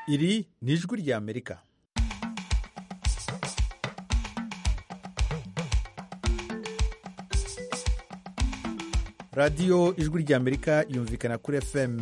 Iri ni ijwi ry'Amerika. radiyo ijwi ry'Amerika yumvikana kuri FM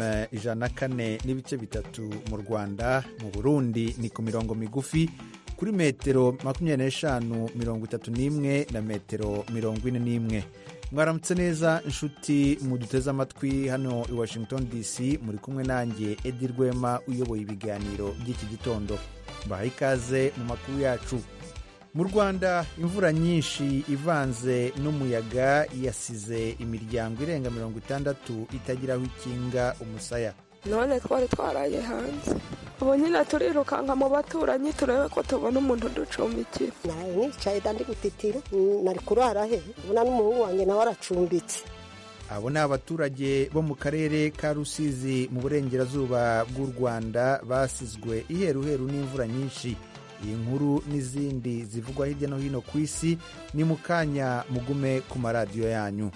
104.3 mu Rwanda. Mu Burundi ni ku mirongo migufi kuri metero 25, 31 na metero 41. Mwaramutse neza inshuti muduteze amatwi hano i Washington DC, muri kumwe nanjye Edi Rwema uyoboye ibiganiro by'iki gitondo. Bahaye ikaze mu makuru yacu. Mu Rwanda imvura nyinshi ivanze n'umuyaga yasize imiryango irenga 60 itagiraho ikinga umusaya. None twari twaraye hanze, ubu nyine turirukanka mu baturanyi turebe ko tubona umuntu ducumbikira. Nawe nicaye dandi gutitira nari kurara he, ubona n'umuhungu wanjye nawe aracumbitse. Abo ni abaturage bo mu karere ka Rusizi mu burengerazuba bw'u Rwanda basizwe iheruheru n'imvura nyinshi. Iyi nkuru n'izindi zivugwa hirya no hino ku isi ni mu kanya, mugume ku maradiyo yanyu.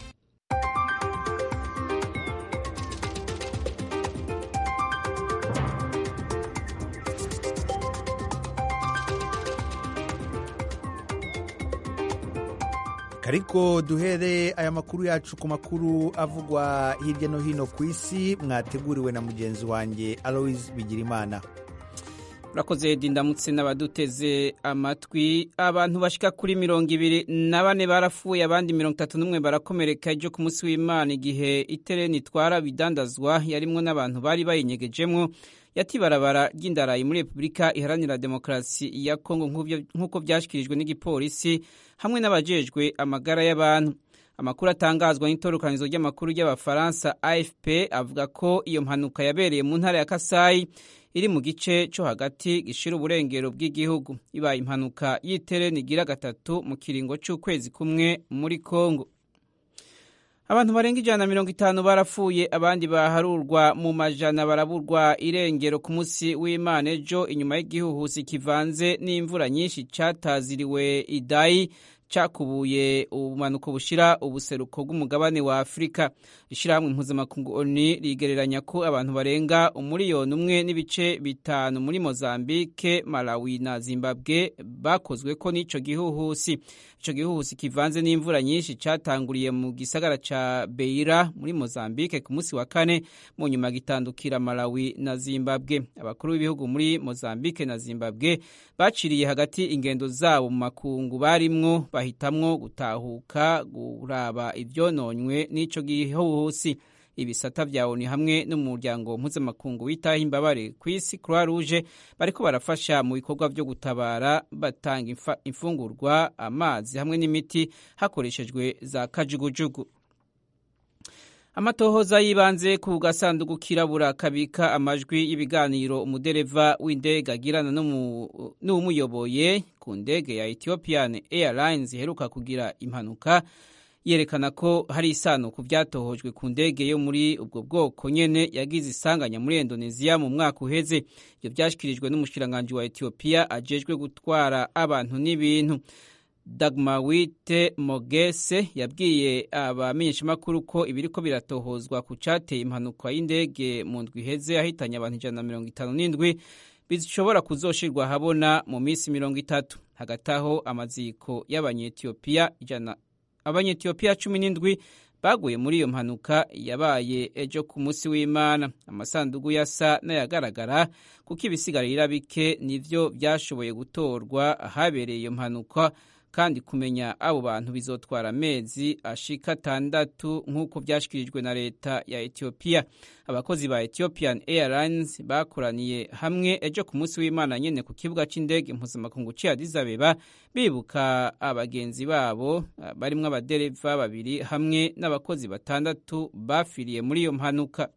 Ariko duhere aya makuru yacu ku makuru avugwa hirya no hino ku isi, mwateguriwe na mugenzi wanjye Alois Bigirimana. Urakoze ndamutse n'abaduteze amatwi. Abantu bashika kuri 24 barapfuye, abandi 31 barakomereka ejo ku munsi w'Imana igihe itereni itwara bidandazwa yarimwo n'abantu bari bayinyegejemwo yatibarabara ry'indarayi muri Republika Iharanira Demokarasi ya Kongo nk'uko byashikirijwe n'igipolisi hamwe n'abajejwe amagara y'abantu. Amakuru atangazwa n'itorokanizo ry'amakuru y'Abafaransa AFP avuga ko iyo mpanuka yabereye mu ntara ya Kasai iri mu gice cyo hagati gishira uburengero bw'igihugu. Ibaye impanuka y'itereni igira gatatu mu kiringo cy'ukwezi kumwe muri Kongo. Abantu barenga 150 barapfuye, abandi baharurwa mu majana baraburwa irengero ku munsi w'Imana ejo inyuma y'igihuhusi kivanze n'imvura nyinshi cataziriwe Idai cakubuye ubumanuko bushira ubuseruko bw'umugabane wa Afrika. Ishirahamwe mpuzamakungu ONU rigereranya ko abantu barenga 1.5 muri Mozambique, Malawi na Zimbabwe bakozwe ko n'ico gihuhusi. Ico gihuhusi kivanze n'imvura nyinshi catanguriye mu gisagara ca Beira muri Mozambique ku munsi wa kane, mu nyuma gitandukira Malawi na Zimbabwe. Abakuru b'ibihugu muri Mozambique na Zimbabwe baciriye hagati ingendo zabo mu makungu barimwo, bahitamwo gutahuka kuraba ivyononywe n'ico gihuhusi. Ibisata vya ONU hamwe n'umuryango mpuzamakungu witaho imbabare ku isi Croix Rouge bariko barafasha mu bikorwa vyo gutabara, batanga imfungurwa, amazi hamwe n'imiti hakoreshejwe za kajugujugu. Amatohoza yibanze ku gasanduku kirabura kabika amajwi y'ibiganiro umudereva w'indege agirana n'umuyoboye ku ndege ya Ethiopian Airlines iheruka kugira impanuka yerekana ko hari isano ku byatohojwe ku ndege yo muri ubwo bwoko nyene yagize isanganya muri Indonesia mu mwaka uheze. Ibyo byashikirijwe n'umushikiranganje wa Ethiopia ajejwe gutwara abantu n'ibintu. Dagmawit Mogese yabwiye abamenyeshamakuru ko ibiriko biratohozwa ku cateye impanuka y'indege mu ndwi iheze yahitanye abantu 157 bishobora kuzoshirwa habona mu minsi 30. Hagati aho amaziko y'Abanyetiyopiya 17 baguye muri iyo mpanuka yabaye ejo ku munsi w'Imana. Amasandugu yasa n'ayagaragara kuko ibisigarira bike nivyo byashoboye gutorwa ahabereye iyo mpanuka, kandi kumenya abo bantu bizotwara amezi ashika 6 nk'uko byashikirijwe na leta ya Ethiopia. Abakozi ba Ethiopian Airlines bakoraniye hamwe ejo ku munsi w'Imana nyene ku kibuga c'indege mpuzamakungu ca Addis Abeba bibuka abagenzi babo barimwo abadereva 2 hamwe n'abakozi 6 bafiriye muri iyo mpanuka.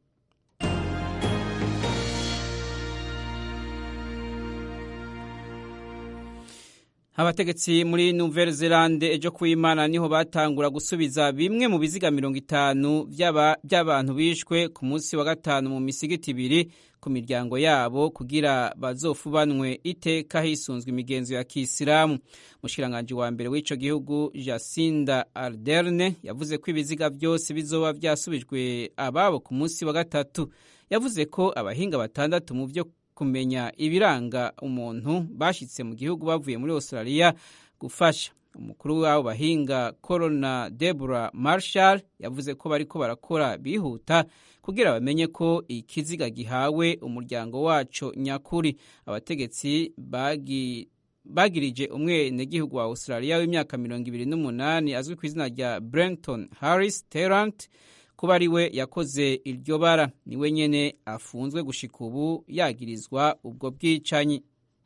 Abategetsi muri Nouvelle-Zélande ejo kuw'Imana niho batangura gusubiza bimwe mu biziga 50 by'abantu bishwe ku munsi wa gatanu mu misigiti 2 ku miryango yabo kugira bazofubanwe iteka hisunzwe imigenzo ya Kisilamu. Mushikiranganje wa mbere w'ico gihugu Jacinda Ardern yavuze ko ibiziga byose bizoba byasubijwe ababo ku munsi wa gatatu. Yavuze ko abahinga 6 mu byo kumenya ibiranga umuntu bashitse mu gihugu bavuye muri Australia gufasha. Umukuru w'abo bahinga Corona Deborah Marshall yavuze ko bariko barakora bihuta kugira bamenye ko ikiziga gihawe umuryango waco nyakuri. Abategetsi bagirije umwenegihugu wa Australia w'imyaka 28 azwi ku izina rya Brenton Harris Tarrant kuba ari we yakoze iryo bara. Niwe nyene afunzwe gushika ubu yagirizwa ubwo bwicanyi.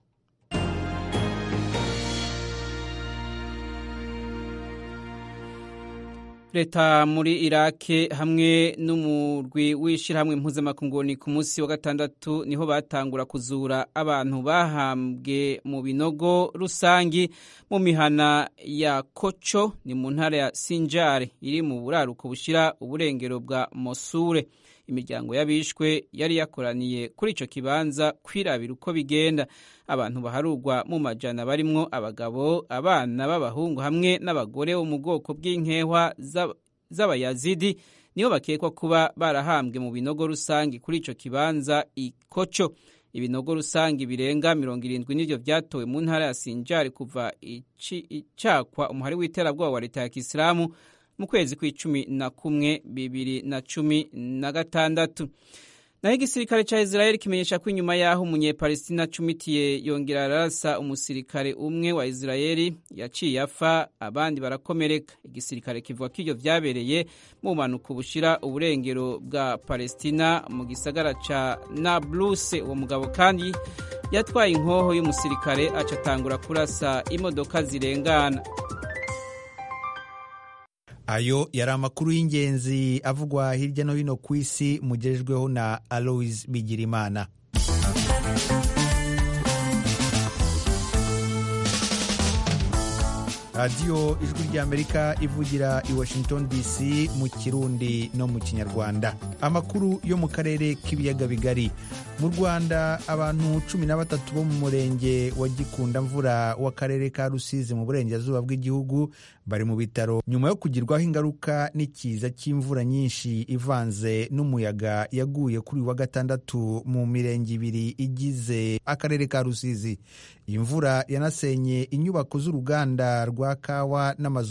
Leta muri Irake hamwe n'umurwi w'ishirahamwe mpuzamakungu ku munsi wa gatandatu niho batangura kuzura abantu bahambwe mu binogo rusangi mu mihana ya Kocho ni mu ntara ya Sinjar iri mu buraruko bushira uburengero bwa Mosure. Imiryango y'abishwe yari yakoraniye kuri ico kibanza kwirabira uko bigenda. Abantu baharugwa mu majana barimwo abagabo, abana b'abahungu hamwe n'abagore bo mu bwoko bw'inkehwa z'abayazidi nibo bakekwa kuba barahambwe mu binogo rusangi kuri ico kibanza Ikocho. Ibinogo rusangi birenga 70 nivyo vyatowe mu ntara ya Sinjar kuva icakwa umuhari w'iterabwoba wa leta ya Kisilamu mu kwezi kwa11 2016. Naho igisirikare ca Israel kimenyesha ko inyuma yaho umunyepalestina acumitiye yongera arasa umusirikare umwe wa Israel yaciye afa abandi barakomereka. Igisirikare kivuga ko ivyo vyabereye mu manuko bushira uburengero bwa Palestina mu gisagara ca Nablus. Uwo mugabo kandi yatwaye inkoho y'umusirikare acatangura kurasa imodoka zirengana. Ayo yari amakuru y'ingenzi avugwa hirya no hino ku isi mugejejweho na Alois Bigirimana. Radio Ijwi ry'Amerika ivugira i Washington DC mu Kirundi no mu Kinyarwanda. Amakuru yo mu karere k'ibiyaga bigari. Mu Rwanda abantu 13 bo mu murenge wa Gikundamvura w'akarere ka Rusizi mu burengerazuba bw'igihugu bari mu bitaro nyuma yo kugirwaho ingaruka n'ikiza cy'imvura nyinshi ivanze n'umuyaga yaguye kuri wa gatandatu mu mirenge ibiri igize akarere ka Rusizi. Imvura yanasenye inyubako z'uruganda rwa kawa n'amazu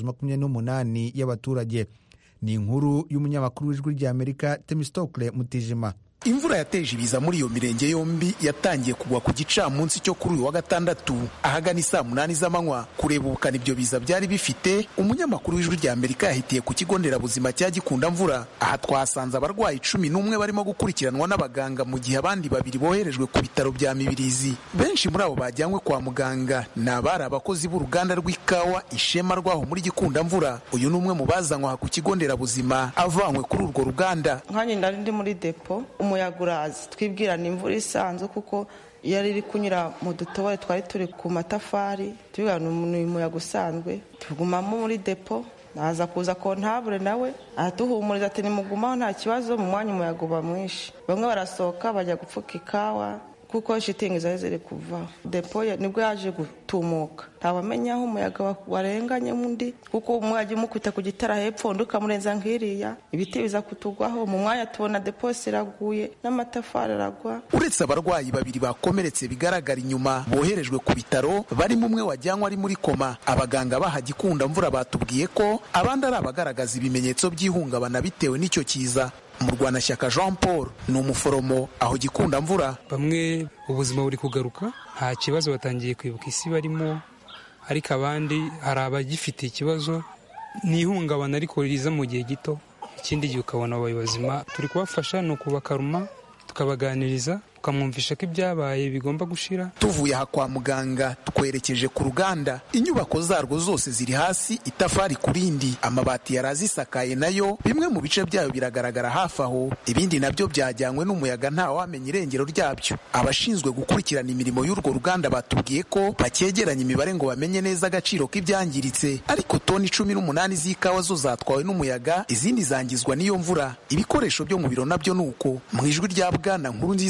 28 y'abaturage. Ni inkuru y'umunyamakuru w'Ijwi ry'Amerika Temistokle Mutijima. Imvura yateje ibiza muri iyo mirenge yombi yatangiye kugwa ku gicamunsi cyo kuri uyu wa gatandatu ahagana saa 8 z'amanywa. Kureba ubukana ibyo biza byari bifite, umunyamakuru w'Ijwi ry'Amerika yahitiye ku kigo nderabuzima cya Gikundamvura. Aha twasanze abarwayi 11 barimo gukurikiranwa n'abaganga mu gihe abandi 2 boherejwe ku bitaro bya Mibirizi. Benshi muri abo bajyanywe kwa muganga ni abari abakozi b'uruganda rw'ikawa Ishema rwaho muri Gikundamvura. Uyu ni umwe mu bazanywe aha ku kigo nderabuzima avanywe kuri urwo ruganda. Nkanye ndari ndi muri depo umuyagurazi twibwirana imvura isanzwe kuko yari iri kunyura mu dutobore twari turi ku matafari twibwirana umuyaga usanzwe tugumamo muri depo. Naza kuza kontabure nawe atuhumuriza ati nimugumaho nta kibazo mu mwanya umuyaga uba mwinshi. Bamwe barasohoka bajya gupfuka ikawa kuko shitingi zari kuva. Depo nibwo yaje gutumuka. Ntabamenya aho umuyaga warenganye mundi kuko umwaje umukubita ku gitara hepfo nduka murenza nkiriya ibiti biza kutugwaho mu mwanya tubona depo siraguye n'amatafari aragwa. Uretse abarwayi 2 bakomeretse bigaragara inyuma boherejwe ku bitaro barimo umwe wajyanwa ari muri koma. Abaganga baha Gikundamvura batubwiye ko abandi ari abagaragaza ibimenyetso by'ihungabana bitewe n'icyo kiza. Murwanashyaka Jean Paul ni umuforomo aho Gikundamvura. Bamwe ubuzima buri kugaruka nta kibazo batangiye kwibuka isi barimo, ariko abandi hari abagifite ikibazo n'ihungabana ariko riza mu gihe gito, ikindi gihe ukabona abayobazima turi kubafasha no kubakaruma tukabaganiriza tukamwumvisha ko ibyabaye bigomba gushira. Tuvuye aha kwa muganga twerekeje ku ruganda. Inyubako zarwo zose ziri hasi itafari kurindi, amabati yarazisakaye nayo bimwe mu bice byayo biragaragara hafi aho, ibindi nabyo byajyanywe n'umuyaga nta wamenya irengero ryabyo. Abashinzwe gukurikirana imirimo y'urwo ruganda batubwiye ko bakegeranya imibare ngo bamenye neza agaciro k'ibyangiritse, ariko toni 18 z'ikawa zo zatwawe n'umuyaga, izindi zangizwa n'iyo mvura. Ibikoresho byo mu biro nabyo nuko. Mu ijwi rya Bwana Nkurunziza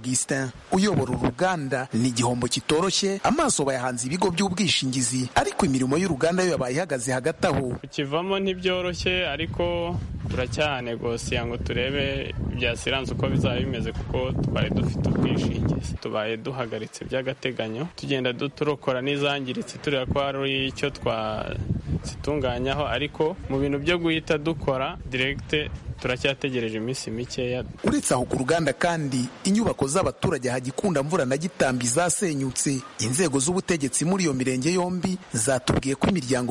Augustin uyobora uruganda ni igihombo kitoroshye, amaso bayahanze ibigo by'ubwishingizi, ariko imirimo y'uruganda yo yabaye ihagaze hagati aho. Kukivamo ntibyoroshye, ariko turacyanegosiya ngo turebe byasiranze uko bizaba bimeze, kuko twari dufite ubwishingizi. Tubaye duhagaritse by'agateganyo, tugenda turokora n'izangiritse tureba ko hari icyo twazitunganyaho, ariko mu bintu byo guhita dukora direct turacyategereje iminsi mikeya. Uretse aho ku ruganda kandi inyubako z'abaturage Hagikunda, Mvura na Gitambi zasenyutse. Inzego z'ubutegetsi muri iyo mirenge yombi zatubwiye ko imiryango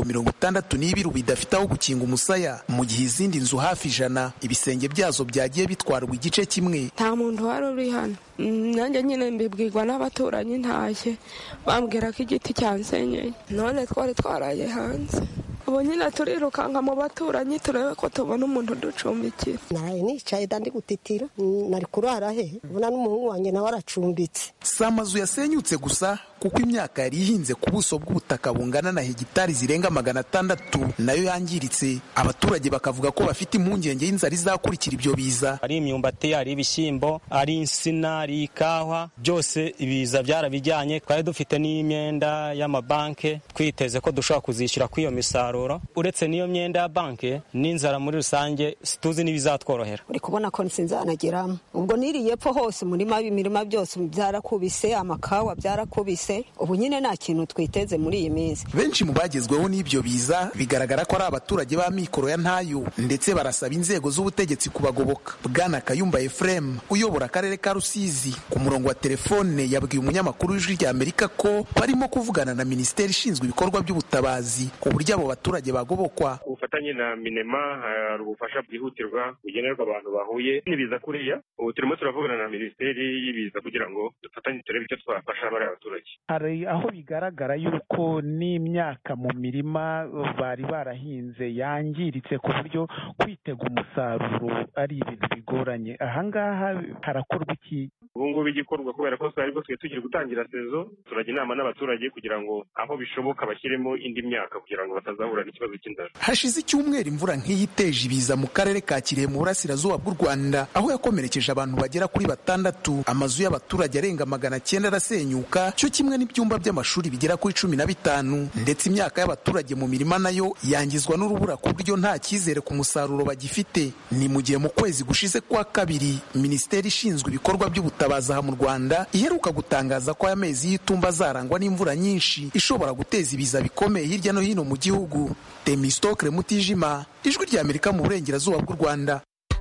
62 bidafite aho gukinga umusaya, mu gihe izindi nzu hafi 100 ibisenge byazo byagiye bitwarwa igice kimwe. Nta muntu wari uri hano, nanjye nyine mbibwirwa n'abaturanyi ntashye bambwira ko igiti cyansenyeye, none twari twaraye hanze. Ubu nyine turirukanka mu baturanyi turebe ko tubona umuntu ducumbikira. Naye nicaye dandi gutitira, nari kurara he, ubona n'umuhungu wanjye nawe aracumbitse. Si amazu yasenyutse gusa, kuko imyaka yari ihinze ku buso bw'ubutaka bungana na hegitari zirenga 600 nayo yangiritse. Abaturage bakavuga ko bafite impungenge y'inzara izakurikira ibyo biza. Ari imyumbati, ari ibishyimbo, ari insina, ari ikawa, byose ibiza byarabijyanye. Twari dufite n'imyenda y'amabanke, twiteze ko dushobora kuzishyura kw'iyo misaruro. Uretse n'iyo myenda ya banke, n'inzara muri rusange situzi n'ibizatworohera. Uri kubona ko nsinzanageramo, ubwo niriye pfo hose imirima byose byarakubise, amakawa byarakubise. Ubu nyine nta kintu twiteze muri iyi minsi. Benshi mu bagezweho n'ibyo biza bigaragara ko ari abaturage ba mikoro ya ntayo, ndetse barasaba inzego z'ubutegetsi kubagoboka. Bwana Kayumba Ephraim uyobora akarere ka Rusizi ku murongo wa telefone yabwiye umunyamakuru w'Ijwi rya Amerika ko barimo kuvugana na Minisiteri ishinzwe ibikorwa by'ubutabazi ku buryo abo baturage bagobokwa. Ubufatanye na Minema hari ubufasha bwihutirwa bugenerwa abantu bahuye n'ibiza kuriya. Ubu turimo turavugana na Minisiteri y'ibiza kugira ngo dufatanye turebe icyo twafasha bari abaturage. Hari aho bigaragara yuko n'imyaka mu mirima bari barahinze yangiritse ku buryo kwitega umusaruro ari ibintu bigoranye. Ahangaha harakorwa iki? Ubu ngubu igikorwa kubera ko twari tugiye gutangira sezo, turajya inama n'abaturage kugira ngo aho bishoboka bashyiremo indi myaka kugira ngo batazahura n'ikibazo cy'inzara. Hashize icyumweru imvura nk'iyi iteje ibiza mu karere ka Kirehe mu burasirazuba bw'u Rwanda, aho yakomerekeje abantu bagera kuri 6. Amazu y'abaturage arenga 900 arasenyuka, cyo kimwe n'ibyumba by'amashuri bigera kuri 15, ndetse imyaka y'abaturage mu mirima nayo yangizwa n'urubura ku buryo nta cyizere ku musaruro bagifite. Ni mu gihe mu kwezi gushize kwa kabiri Minisiteri ishinzwe ibikorwa by'ubutabazi aha mu Rwanda iheruka gutangaza ko aya mezi y'itumba azarangwa n'imvura nyinshi ishobora guteza ibiza bikomeye hirya no hino mu gihugu. Temistokle Mutijima, Ijwi rya Amerika mu burengerazuba bw'u Rwanda.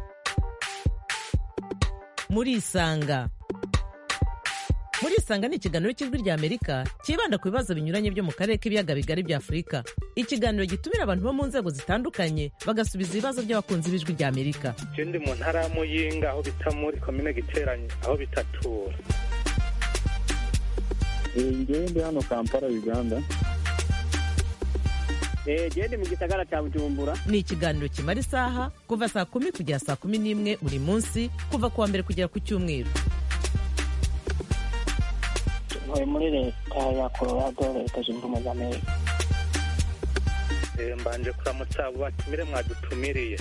Murisanga ni ikiganiro cy'Ijwi rya Amerika kibanda ku bibazo binyuranye byo mu karere k'ibiyaga bigari bya Afurika. Ikiganiro gitumira abantu bo mu nzego zitandukanye bagasubiza ibibazo by'abakunzi b'Ijwi rya Amerika. Ndi mu ntara ya Muyinga, aho bita muri komine Giteranye, aho bitatura. Ndi hano Kampala, Uganda. Ndi mu gisagara cya Bujumbura. Ni ikiganiro kimara isaha kuva saa 10 kugera saa 11 buri munsi, kuva kuwa mbere kugera ku cyumweru. Muri leta ya Colorado, Leta Zunze Ubumwe za Amerika. Mbanje kuramutsa abo batumire mwadutumiriye.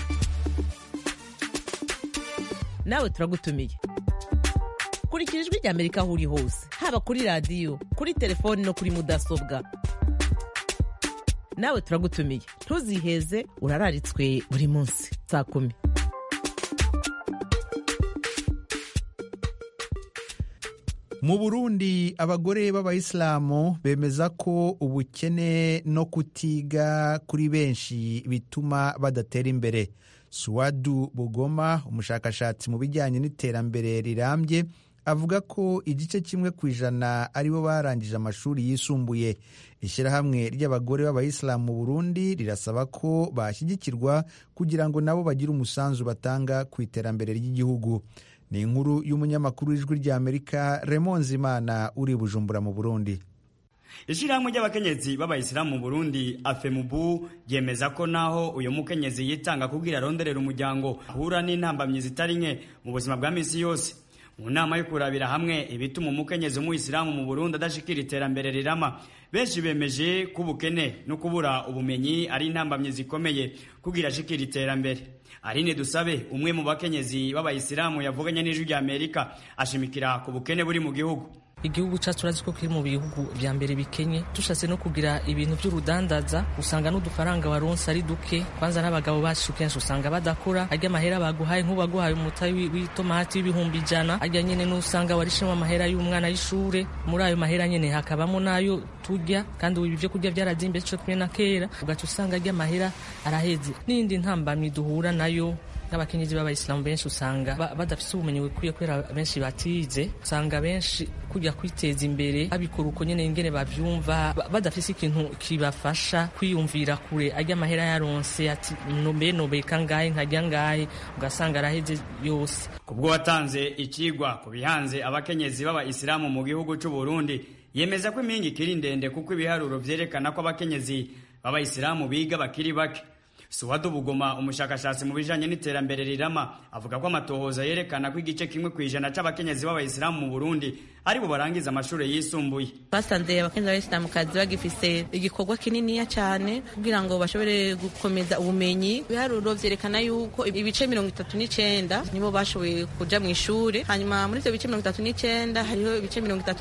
Nawe turagutumiye. Kurikira Ijwi rya Amerika aho uri hose, haba kuri radio, kuri telefoni no kuri mudasobwa. Nawe turagutumiye, ntuziheze, urararitswe buri munsi saa 10. Mu Burundi abagore b'abayisilamu bemeza ko ubukene no kutiga kuri benshi bituma badatera imbere. Suwadu Bugoma, umushakashatsi mu bijyanye n'iterambere rirambye, avuga ko igice 1% aribo barangije amashuri yisumbuye. Ishyirahamwe ry'abagore b'abayisilamu mu Burundi rirasaba ko bashyigikirwa kugira ngo nabo bagire umusanzu batanga ku iterambere ry'igihugu. Ni inkuru y'umunyamakuru w'Ijwi rya Amerika Raymond Zimana uri Bujumbura mu Burundi. Ishyirahamwe ry'abakenyezi b'abayisilamu mu Burundi AFEMUBU yemeza ko naho uyu mukenyezi yitanga kugira aronderera umuryango ahura n'intambamyi zitari nke mu buzima bwa misi yose, mu nama yo kurabira hamwe ibituma umukenyezi w'umuyisilamu mu Burundi adashikira iterambere rirama. Benshi bemeje ko ubukene no kubura ubumenyi ari intambamye zikomeye kugira ashikira iterambere. Aline Dusabe, umwe mu bakenyezi b'abayisilamu yavuganye n'Ijwi rya Amerika, ashimikira ku bukene buri mu gihugu. Igihugu cyacu turazi ko kiri mu bihugu vya mbere bikenye, tushatse no kugira ibintu by'urudandaza usanga n'udufaranga baronsa ari duke. Kwanza n'abagabo bacu kenshi usanga badakora, arya amahera baguhaye nk'ubaguhaye umutayi w'itomati w'ibihumbi 100, arya nyene n'usanga warishemo amahera y'umwana y'ishure, muri ayo mahera nyene hakabamo nayo turya, kandi ibi byo kurya byarazimbe cyo kumwe na kera, ugaca usanga arya amahera araheze. N'indi ntambamye duhura nayo n'abakenyezi b'abayisilamu benshi usanga badafite ubumenyi bukwiye, kubera benshi batize, usanga benshi kujya kwiteza imbere abikora uko nyene ingene bavyumva, badafite ikintu kibafasha kwiyumvira kure, ajya amahera yaronse ati nobe kangahe nkajya ngahe, ugasanga araheze yose. Kubwo watanze ikigwa ku bihanze abakenyezi b'abayisilamu mu gihugu cy'u Burundi, yemeza ko impingi kiri ndende kuko ibiharuro vyerekana ko abakenyezi b'abayisilamu biga bakiri bake. Suwadu Bugoma, umushakashatsi mu bijanye n'iterambere rirama, avuga ko amatohoza yerekana ko igice kimwe kwijana c'abakenyezi b'abayisilamu mu Burundi ari bo barangiza amashuri yisumbuye. Basanze abakenyezi b'abayisilamu kazi bagifise igikorwa kininiya cyane kugira ngo bashobore gukomeza ubumenyi. Ibiharuro vyerekana yuko ibice 39 nibo bashoboye kuja mu ishuri, hanyuma muri ivyo bice 39 hariho ibice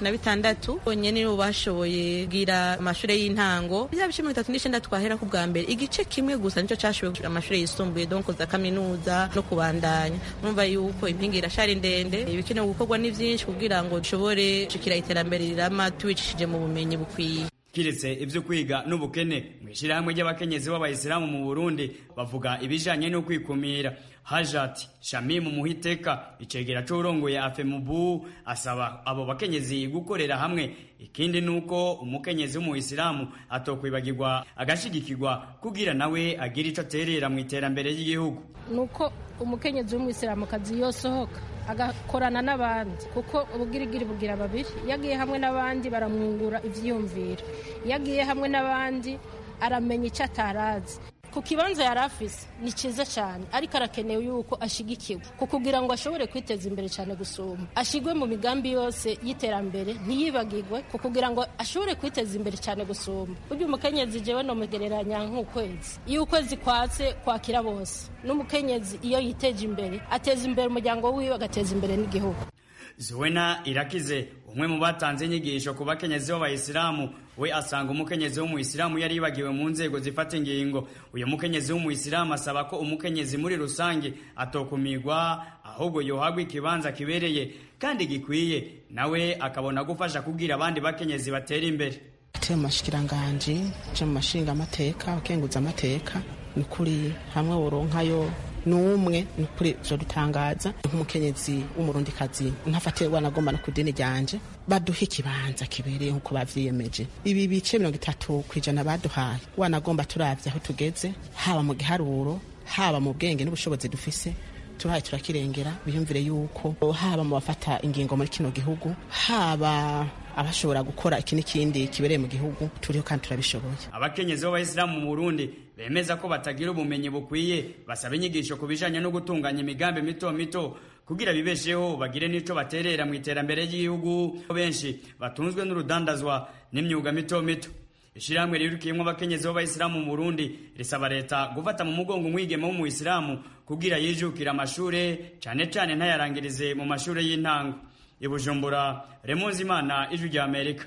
36 bonyene nibo bashoboye kugira amashuri y'intango. Ivyo bice 39 twahera ku bwa mbere, igice kimwe gusa nico cyashoboye amashuri yisumbuye, donc za kaminuza no kubandanya. Numva yuko impingi irashari ndende, ibikenewe gukorwa ni vyinshi kugira ngo dushobore shikira iterambere rirama tubicishije mu bumenyi bukwiye. Kiretse ivyo kwiga n'ubukene, mwishirahamwe ry'abakenyezi b'abayisilamu mu Burundi bavuga ibijanye no kwikumira. Hajat Shamim Muhiteka, icegera c'urongoye Afemubu, asaba abo bakenyezi gukorera hamwe. Ikindi nuko umukenyezi w'umuyisilamu atokwibagirwa agashigikirwa kugira nawe agira ico aterera mu iterambere ry'igihugu. Nuko umukenyezi w'umuyisilamu kazi yosohoka agakorana n'abandi, kuko ubugirigiri bugira babiri. Yagiye hamwe n'abandi baramwungura ivyiyumviro, yagiye hamwe n'abandi aramenya icyo atarazi. Ku kibanza yarafise ni ciza cyane, ariko arakenewe yuko ashigikiwe kugira ngo ashobore kwiteza imbere cyane gusuma, ashigwe mu migambi yose y'iterambere, ntiyibagirwe kugira ngo ashobore kwiteza imbere cyane gusuma. Burya umukenyezi jewe no mugereranya nk'ukwezi, iyo ukwezi kwatse kwakira bose. N'umukenyezi iyo yiteje imbere ateza imbere umuryango wiwe, agateza imbere n'igihugu. Zuwena Irakize, umwe mu batanze inyigisho ku bakenyezi b'abayisilamu, we asanga umukenyezi w'umuyisilamu yari yibagiwe mu nzego zifata ingingo. Uyu mukenyezi w'umuyisilamu asaba ko umukenyezi muri rusange atokumirwa, ahubwo yohagwa ikibanza kibereye kandi gikwiye, nawe akabona gufasha kugira abandi bakenyezi batera imbere. Mu mashikiranganje, mu mashinga amateka, abakenguza amateka, ni kuri hamwe woronkayo numwe nukuri zo dutangaza nk'umukenyezi w'umurundikazi ntafate wanagomba no kudini ryanje baduha ikibanza kibereye nkuko bavyiyemeje. Ibi bice 30% baduhaye wanagomba turavye aho tugeze, haba mu giharuro, haba mu bwenge n'ubushobozi dufise, turaye turakirengera. Biyumvire yuko haba mu bafata ingingo muri kino gihugu, haba abashobora gukora iki n'ikindi kibereye mu gihugu, turiho kandi turabishoboye. Abakenyezi b'abayisilamu mu Burundi bemeza ko batagira ubumenyi bukwiye, basaba inyigisho ku bijanye no gutunganya imigambi mito mito kugira bibesheho bagire n'ico baterera mu iterambere ry'igihugu. Benshi batunzwe n'urudandazwa n'imyuga mito mito. Ishirahamwe rirukiyemwo abakenyezi b'abayisilamu mu Burundi risaba leta gufata mu mugongo umwigeme w'umuyisilamu kugira yijukira amashure, cane cane ntayarangirize mu mashure y'intango. I Bujumbura, Remonzimana, Ijwi rya Amerika.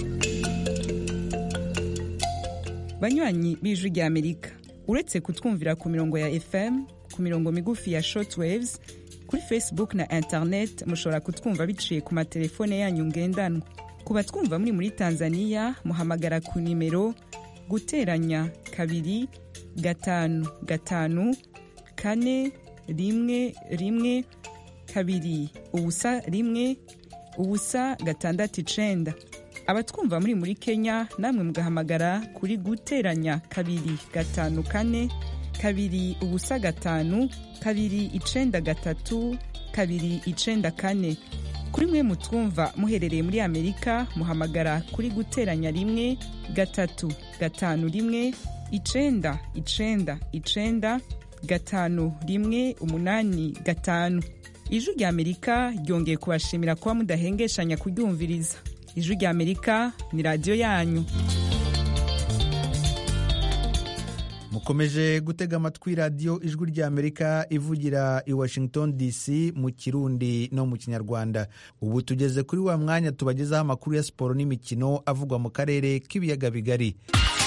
Banywanyi b'Ijwi rya Amerika, uretse kutwumvira ku mirongo ya FM, ku mirongo migufi ya shortwaves, kuri Facebook na internet mushobora kutwumva biciye ku matelefone yanyu ngendanwa. Ku batwumva muri Tanzania, muhamagara ku nimero guteranya 2 5 5 4 1 1 2 ubusa 1 ubusa 6 Abatwumva muri Kenya namwe mugahamagara kuri guteranya 2 5 4 2 ubusa 5 2 9 3 2 9 4. Kuri mwe mutwumva muherereye muri Amerika muhamagara kuri guteranya 1 3 5 1 9 9 5 1 8 5. ijwi rya amerika ryongeye kubashimira kuba mudahengeshanya kuryumviriza. ijwi rya amerika ni radiyo yanyu. mukomeje gutega amatwi radiyo ijwi rya amerika ivugira i Washington DC mu kirundi no mu kinyarwanda. ubu tugeze kuri wa mwanya tubagezaho amakuru ya siporo n'imikino avugwa mu karere k'ibiyaga bigari.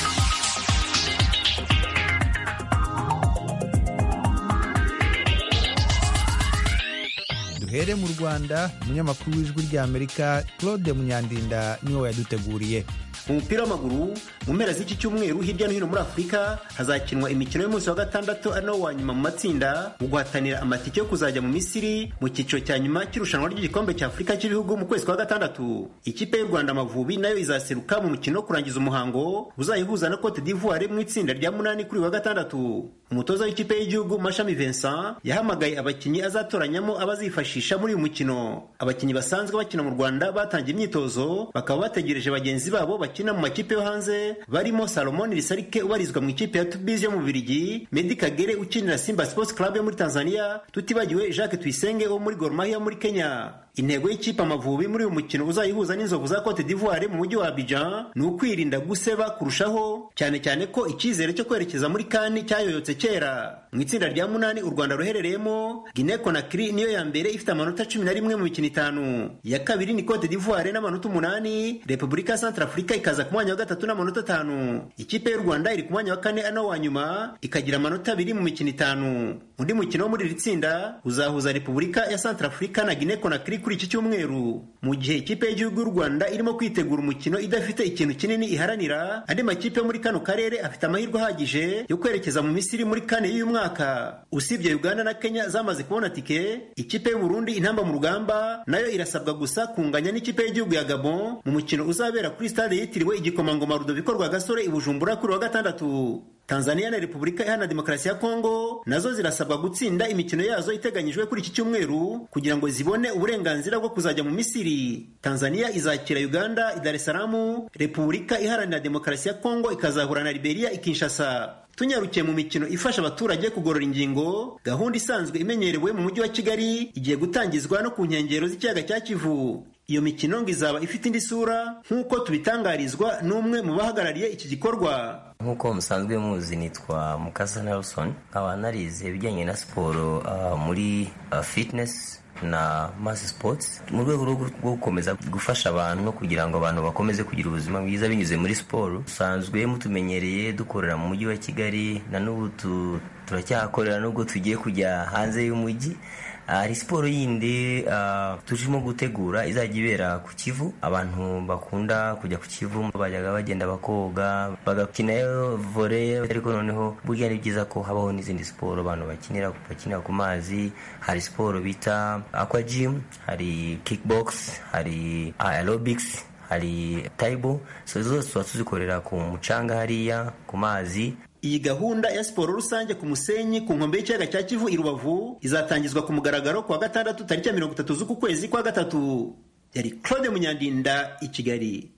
duhere mu Rwanda. umunyamakuru w'ijwi rya amerika Claude Munyandinda niwe yaduteguriye. mu mupira w'amaguru mu mpera z'iki cyumweru hirya no hino muri Afurika hazakinwa imikino y'umunsi wa gatandatu ari nawo wa nyuma mu matsinda mu guhatanira amatike yo kuzajya mu Misiri mu cyiciro cya nyuma cy'irushanwa ry'igikombe cya Afurika cy'ibihugu mu kwezi kwa gatandatu. Ikipe y'u Rwanda Amavubi nayo izaseruka mu mukino wo kurangiza umuhango uzayihuza na Cote d'Ivoire mu itsinda rya 8 kuri wa gatandatu. Umutoza w'ikipe y'igihugu Mashami Vincent yahamagaye abakinnyi azatoranyamo abazifashisha muri uyu mukino. Abakinnyi basanzwe bakina mu Rwanda batangiye imyitozo bakaba bategereje bagenzi babo bakina mu makipe yo hanze barimo Salomon Risarike ubarizwa mu ikipe ya Tubize yo mu Bubiligi, Medi Kagere ukinira Simba Sports Club yo muri Tanzania, tutibagiwe Jacques Tuyisenge wo muri Gor Mahia muri Kenya. Intego y'ikipe Amavubi muri uyu mukino uzayihuza n'inzovu za Cote d'Ivoire mu mujyi wa Abidjan ni ukwirinda guseba kurushaho, cyane cyane ko icyizere cyo kwerekeza muri CAN cyayoyotse kera. Mu itsinda rya 8 u Rwanda ruherereyemo, Guinea Conakry niyo ya mbere ifite amanota 11 mu mikino 5. Ya kabiri ni Cote d'Ivoire n'amanota 8, Repubulika Centrafrica ikaza ku mwanya wa gatatu n'amanota 5. Ikipe y'u Rwanda iri ku mwanya wa 4 ano wa nyuma ikagira amanota 2 mu mikino 5. Undi mukino wo muri iri tsinda uzahuza Repubulika ya Centrafrica na Guinea Conakry kuri iki cyumweru. Mu gihe ikipe y'igihugu y'u Rwanda irimo kwitegura umukino idafite ikintu kinini iharanira, andi makipe yo muri kano karere afite amahirwe ahagije yo kwerekeza mu Misiri muri CAN y'uyu mwaka. Usibye Uganda na Kenya zamaze kubona tike, ikipe y'u Burundi intamba mu rugamba nayo irasabwa gusa kunganya n'ikipe y'igihugu ya Gabon mu mukino uzabera kuri stade yitiriwe igikomangoma Rudoviko Rwagasore i Bujumbura kuri wa gatandatu. Tanzania na Repubulika Iharanira Demokarasi ya Kongo nazo zirasabwa gutsinda imikino yazo iteganyijwe kuri iki cyumweru kugira ngo zibone uburenganzira bwo kuzajya mu Misiri. Tanzania izakira Uganda i Dar es Salaam, Repubulika Iharanira Demokarasi ya Kongo ikazahura na Liberia i Kinshasa. Tunyarukiye mu mikino ifasha abaturage kugorora ingingo, gahunda isanzwe imenyerewe mu mujyi wa Kigali igiye gutangizwa no ku nkengero z'ikiyaga cya Kivu. Iyo mikino ngo izaba ifite indi sura nk'uko tubitangarizwa n'umwe mu bahagarariye iki gikorwa. Nk'uko musanzwe muzi nitwa Mukasa Nelson, nkaba narize ibijyanye na siporo muri fitness na mass sports mu rwego rwo gukomeza gufasha abantu no kugira ngo abantu bakomeze kugira ubuzima bwiza binyuze muri siporo. Usanzwe mutumenyereye dukorera mu mujyi wa Kigali na n'ubu turacyakorera nubwo tugiye kujya hanze y'umujyi. Hari siporo yindi turimo gutegura izajya ibera ku Kivu. Abantu bakunda kujya ku Kivu bajyaga bagenda bakoga bagakina volley, ariko noneho burya ni byiza ko habaho n'izindi siporo abantu bakinira ku mazi. Hari siporo bita aqua gym, hari kickbox, hari aerobics, hari taibo. So zose tuzikorera ku mucanga hariya ku mazi. Iyi gahunda ya siporo rusange ku musenyi ku nkombe y'ikiyaga cya Kivu i Rubavu izatangizwa ku mugaragaro ku wa gatandatu tariki 30 z'uku kwezi kwa gatatu. Yari Claude Munyandinda i Kigali.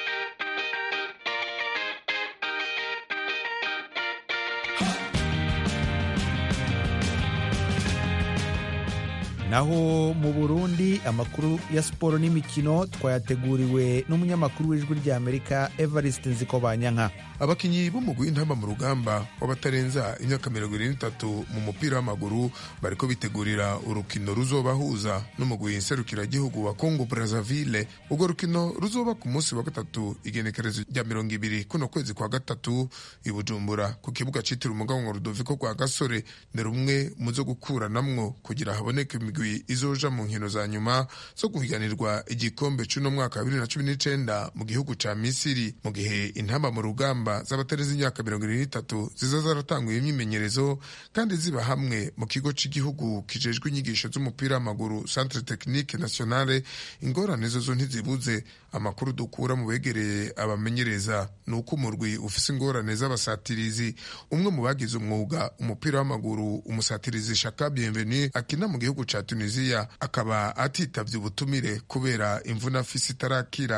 Naho mu Burundi amakuru ya siporo n'imikino twayateguriwe n'umunyamakuru w'ijwi rya Amerika Evariste Nzikobanyanka. Abakinyi b'umugwi w'intamba mu rugamba w'abatarenza imyaka 23 mu mupira w'amaguru bariko bitegurira urukino ruzobahuza n'umugwi nserukiragihugu wa Congo Brazzaville. Urwo rukino ruzoba ku munsi wa gatatu igenekerezo rya 20 kuno kwezi kwa gatatu i Bujumbura ku kibuga citiriwe umugabo Rudoviko Rwagasore. Ni rumwe mu zo gukuranamwo kugira haboneke izoja mu nkino za nyuma zo guhiganirwa igikombe cy'uno mwaka 2019 mu gihugu ca Misiri, mu gihe intamba mu rugamba z'abatareze imyaka 23 ziza zaratanguye imyimenyerezo kandi ziba hamwe mu kigo cy'igihugu kijejwe inyigisho z'umupira w'amaguru Centre Technique Nationale. Ingorane zo ntizibuze. Amakuru dukura mu begereye abamenyereza nuko umurwi ufise ingorane z'abasatirizi. Umwe mu bagize umwuga umupira w'amaguru, umusatirizi Shaka Bienvenue akina mu gihugu ca Tunisia, akaba atitavye ubutumire kubera imvuna afise itarakira.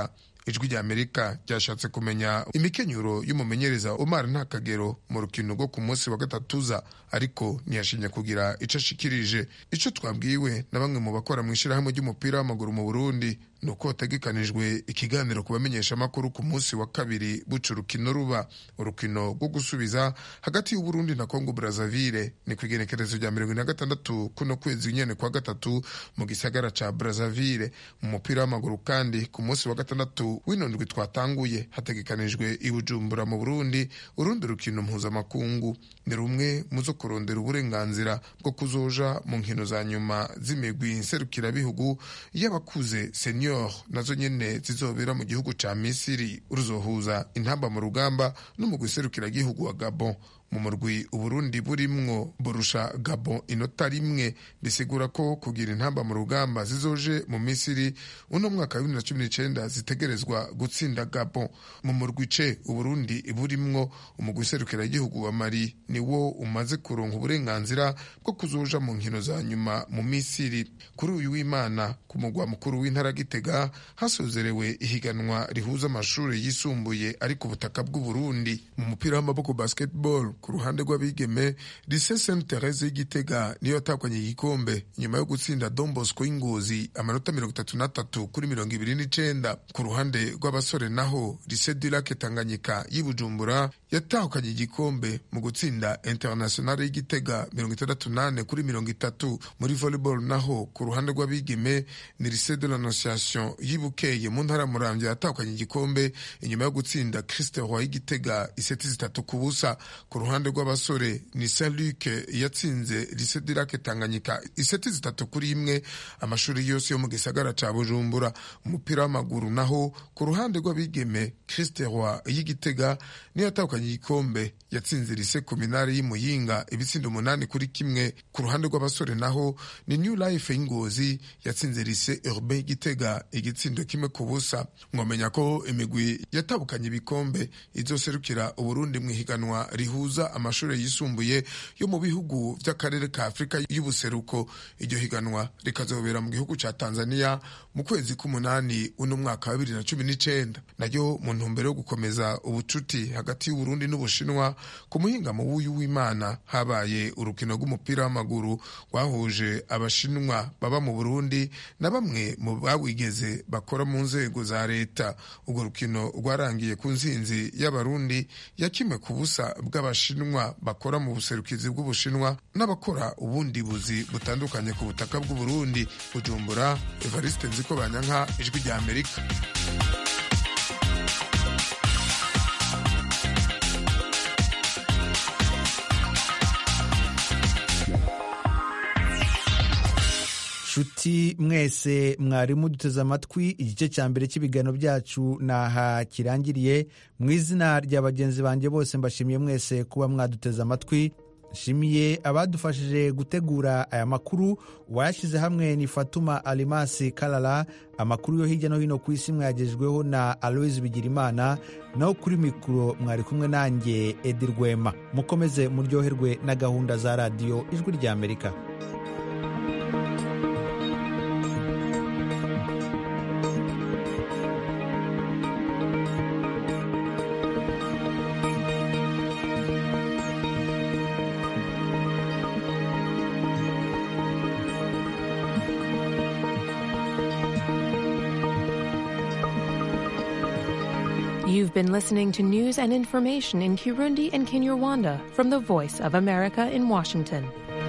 ijwi rya Amerika ryashatse kumenya imikenyuro y'umumenyereza Omar Ntakagero mu rukino rwo ku munsi wa gatatuza, ariko ntiyashimye kugira ico ashikirije. Ico twabwiwe na bamwe mu bakora mu ishirahamwe ry'umupira w'amaguru mu Burundi nuko hategekanijwe ikiganiro ku bamenyesha makuru ku munsi wa kabiri buca urukino ruba. Urukino rwo gusubiza hagati y'u Burundi na Congo Brazzaville ni kwigenekerezo rya 26 kuno kwezi nyene kwa gatatu mu gisagara ca Brazzaville. Mu mupira w'amaguru kandi ku munsi wa gatandatu w'inondwi twatanguye hategekanijwe i Bujumbura mu Burundi urundi rukino mpuzamakungu. Ni rumwe muzo kurondera uburenganzira bwo kuzoja mu nkino za nyuma z'imigwi nserukirabihugu y'abakuze senior nazo nyene zizobera mu gihugu ca Misiri, uruzohuza intamba mu rugamba n'umugwi serukiragihugu wa Gabon. Mu murwi Uburundi burimwo burusha Gabon inota rimwe, bisigura ko kugira intamba mu rugamba zizoje mu Misiri uno mwaka wa 2019 zitegerezwa gutsinda Gabon. Mu murwi C Uburundi burimwo umugwi serukiragihugu wa Mali niwo umaze kuronka uburenganzira bwo kuzoja mu nkino za nyuma mu Misiri. Kuri uyu w'Imana ku mugwa mukuru w'intara Gitega hasozerewe ihiganwa rihuza amashuri yisumbuye ari ku butaka bw'u Burundi. Mu mupira w'amaboko basketball ku ruhande rw'abigeme Lycée Sainte Thérèse y'Igitega niyo yatakwanye igikombe nyuma yo gutsinda Don Bosco y'Ingozi amanota 33 kuri 29. Ku ruhande rw'abasore naho Lycée du Lac Tanganyika y'Ibujumbura yatahukanye igikombe mu gutsinda International y'Igitega 68 kuri 30. Muri volleyball naho ku ruhande rw'abigeme ni Lycée de l'Annonciation y'Ibukeye mu ntara Muramvya yatahukanye igikombe inyuma yo gutsinda Christ Roy y'Igitega 7-3. Ku ruhande rw'abasore ni Saint-Luc yatsinze Lycée du Lac Tanganyika 7-3. Amashuri yose yo mu gisagara ca Bujumbura. Umupira w'amaguru naho ku ruhande rw'abigeme Christ Roy y'Igitega niyo yatahukanye igikombe yatsinze Lycée Communale y'Imuyinga ibitsindo 8-1. Ku ruhande rw'abasore naho ni New Life y'Ingozi yatsinze Lycée Urbain y'Igitega igitsindo 1-0. Mwomenya ko imigwi yatabukanye ibikombe izoserukira Uburundi mu higanwa rihuza amashuri yisumbuye yo mu bihugu by'akarere ka Afrika y'ubuseruko. Iryo higanwa rikazobera mu gihugu ca Tanzania mu kwezi k'umunani uno mwaka wa 2019. Nayo mu ntumbero yo gukomeza ubucuti hagati y'u Burundi n'Ubushinwa, ku muhingamo w'uyu w'Imana habaye urukino rw'umupira w'amaguru rwahuje Abashinwa baba mu Burundi na bamwe mu bawigeze bakora mu nzego za leta. Urwo rukino rwarangiye ku nsinzi y'Abarundi ya 1-0 bw'Abashinwa bakora mu buserukizi bw'Ubushinwa n'abakora ubundi buzi butandukanye ku butaka bw'u Burundi. Bujumbura, Evariste Nzikobanyanka, ijwi rya Amerika. Shuti mwese mwarimu duteze amatwi, igice cya mbere cy'ibiganiro byacu naha kirangiriye. Mu izina rya bagenzi banjye bose mbashimiye mwese kuba mwaduteze amatwi. Nshimiye abadufashije gutegura aya makuru. Uwayashyize hamwe ni Fatuma Alimasi Kalala. Amakuru yo hirya no hino ku isi mwagejweho na Aloise Bigirimana, naho kuri mikoro mwari kumwe nanjye Edi Rwema. Mukomeze muryoherwe na gahunda za radiyo Ijwi rya Amerika. You've been listening to news and information in Kirundi and Kinyarwanda from the Voice of America in Washington.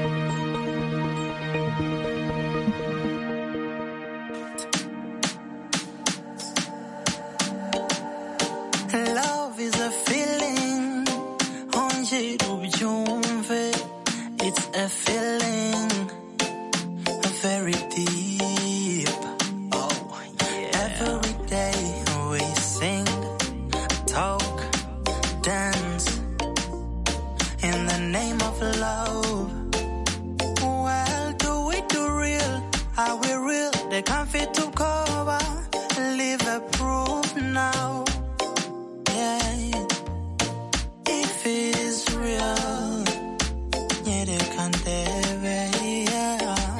Love is a feeling, onje ubyumve. It's a feeling, very deep. Oh, yeah. Every day we sing, talk, dance in the name of love. Well, do we do real? Are we real? They can't fit to cover. Live a proof now. Yeah, if it is real, yeah, they can't have.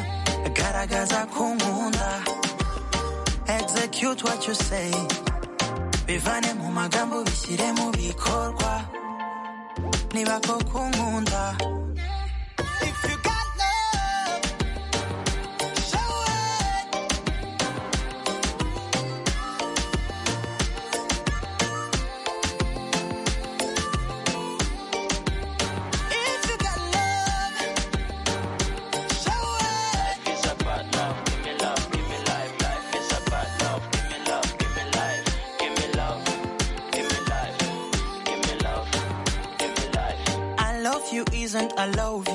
Yeah, garagaza kumunda. Execute what you say. bivane mu magambo bishyire mu bikorwa niba koko unkunda. If you got love, show it. If you got love, show it. Life is about love, give me love, give me life. Life is about love, give me love, give me life. Give me love, give me life. Give me love, give me life. I love you isn't I love